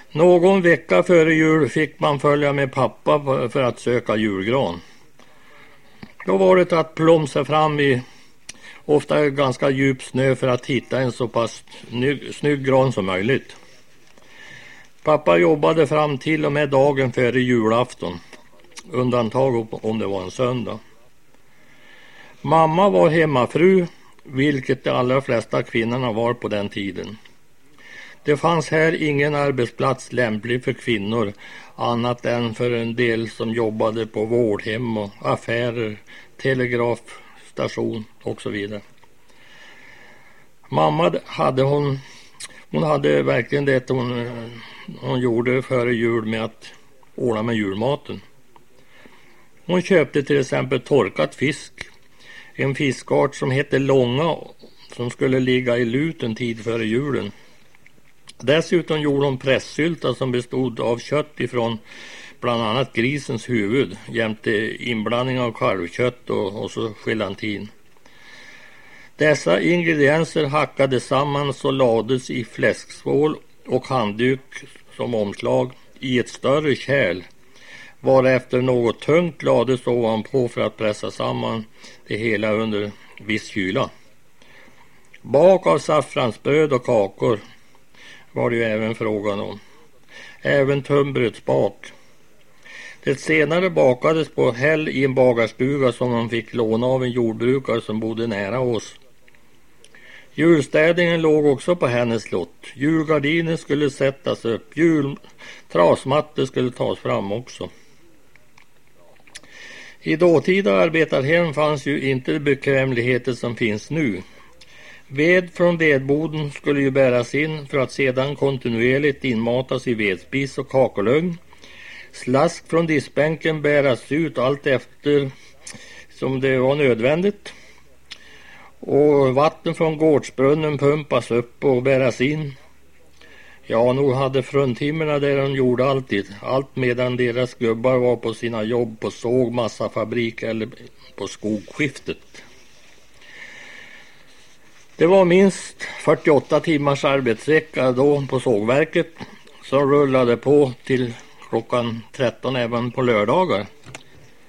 Någon vecka före jul fick man följa med pappa för att söka julgran. Då var det att plomsa fram i ofta ganska djup snö för att hitta en så pass snygg gran som möjligt. Pappa jobbade fram till och med dagen före julafton. Undantag om det var en söndag. Mamma var hemmafru, vilket de allra flesta kvinnorna var på den tiden. Det fanns här ingen arbetsplats lämplig för kvinnor annat än för en del som jobbade på vårdhem och affärer, telegrafstation och så vidare. Mamma hade verkligen det hon gjorde före jul med att ordna med julmaten. Hon köpte till exempel torkat fisk, en fiskart som hette långa som skulle ligga i lut en tid före julen. Dessutom gjorde hon pressylta som bestod av kött ifrån bland annat grisens huvud jämte inblandning av kalvkött och så gelantin. Dessa ingredienser hackades samman och lades i fläsksvål och handduk som omslag i ett större kärl, varefter något tungt lades ovanpå för att pressa samman det hela under viss kyla. Bak av saffransbröd och kakor var det ju även frågan om. Även tunnbrödsbak. Det senare bakades på häll i en bagarstuga som man fick låna av en jordbrukare som bodde nära oss. Julstädningen låg också på hennes lott. Julgardiner skulle sättas upp. Trasmattor skulle tas fram också. I dåtida arbetarhem fanns ju inte de bekvämligheter som finns nu. Ved från vedboden skulle ju bäras in för att sedan kontinuerligt inmatas i vedspis och kakelugn. Slask från diskbänken bäras ut allt efter som det var nödvändigt. Och vatten från gårdsbrunnen pumpas upp och bäras in. Ja, nog hade fruntimmerna där de gjorde alltid. Allt medan deras gubbar var på sina jobb på såg, massafabrik eller på skogskiftet. Det var minst 48 timmars arbetsvecka då på sågverket som rullade på till klockan 13 även på lördagar.